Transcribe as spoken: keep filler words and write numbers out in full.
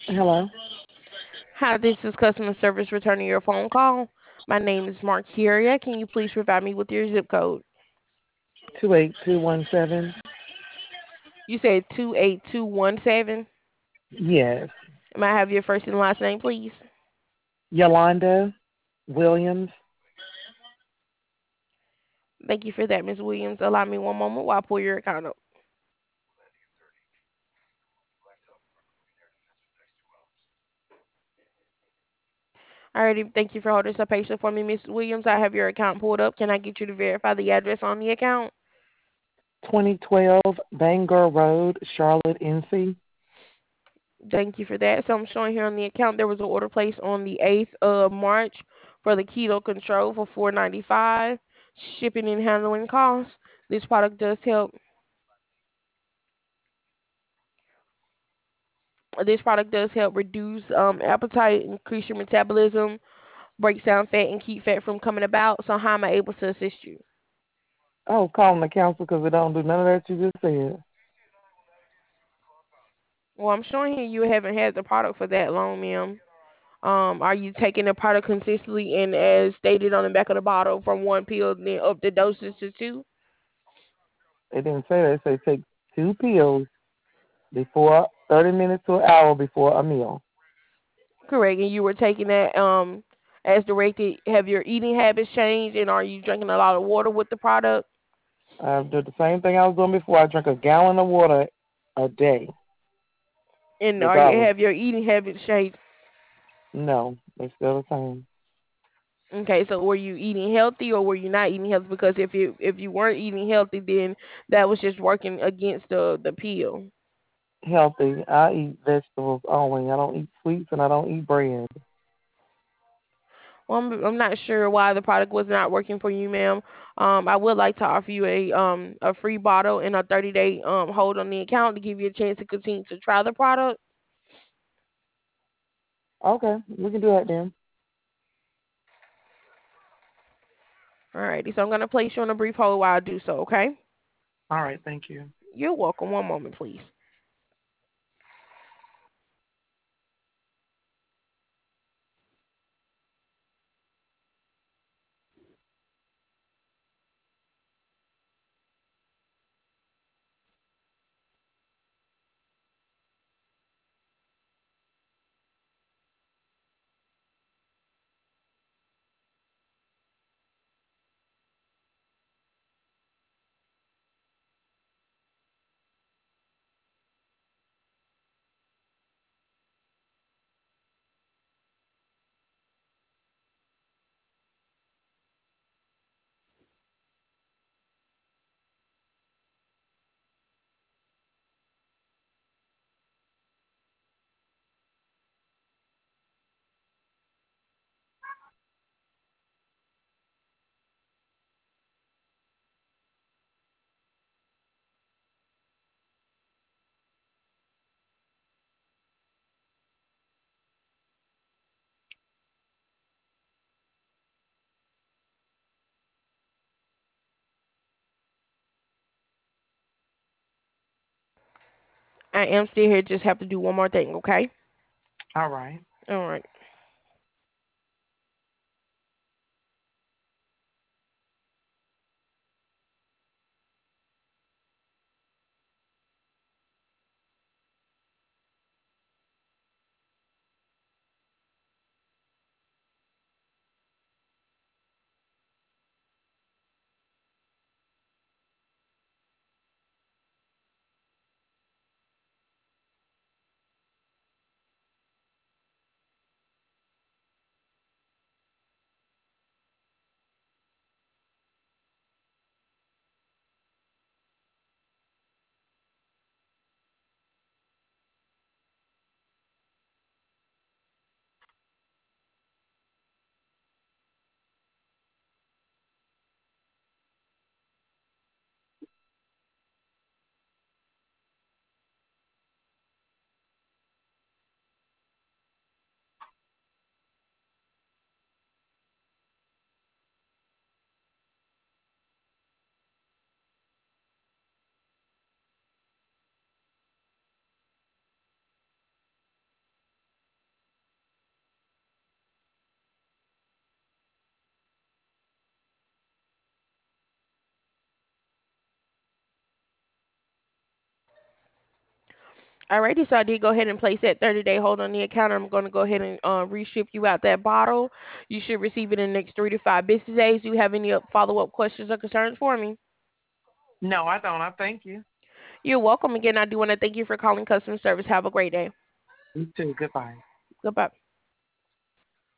Hello. Hi, this is customer service returning your phone call. My name is Mark Curia. Can you please provide me with your zip code? Two eight two one seven. You said two eight two one seven. Yes. May I have your first and last name, please? Yolanda Williams. Thank you for that, Miz Williams. Allow me one moment while I pull your account up. Alrighty, thank you for holding so patient for me, Miss Williams. I have your account pulled up. Can I get you to verify the address on the account? twenty twelve Bangor Road, Charlotte, N C. Thank you for that. So I'm showing here on the account there was an order placed on the eighth of March for the Keto Control for four ninety-five. Shipping and handling costs. This product does help. This product does help reduce um, appetite, increase your metabolism, break down fat, and keep fat from coming about. So how am I able to assist you? I was calling the council because it don't do none of that you just said. Well, I'm showing here you haven't had the product for that long, ma'am. Um, are you taking the product consistently and as stated on the back of the bottle from one pill then up the dosage to two? They didn't say that. They said take two pills before thirty minutes to an hour before a meal. Correct. And you were taking that um as directed. Have your eating habits changed and are you drinking a lot of water with the product? I did the same thing I was doing before. I drank a gallon of water a day, And are you regardless. have your eating habits changed? No, they're still the same. Okay, so were you eating healthy or were you not eating healthy? Because if you if you weren't eating healthy, then that was just working against the the pill. Healthy. I eat vegetables only. I don't eat sweets and I don't eat bread. Well, I'm, I'm not sure why the product was not working for you, ma'am. Um, I would like to offer you a um a free bottle and a thirty day um hold on the account to give you a chance to continue to try the product. Okay, we can do that then. Alrighty, so I'm gonna place you on a brief hold while I do so. Okay? All right, thank you. You're welcome. One moment, please. I am still here. Just have to do one more thing. Okay? All right. All right. Alrighty, so I did go ahead and place that thirty day hold on the account. I'm going to go ahead and uh, reship you out that bottle. You should receive it in the next three to five business days. Do you have any follow up questions or concerns for me? No, I don't. I thank you. You're welcome again. I do want to thank you for calling customer service. Have a great day. You too. Goodbye. Goodbye.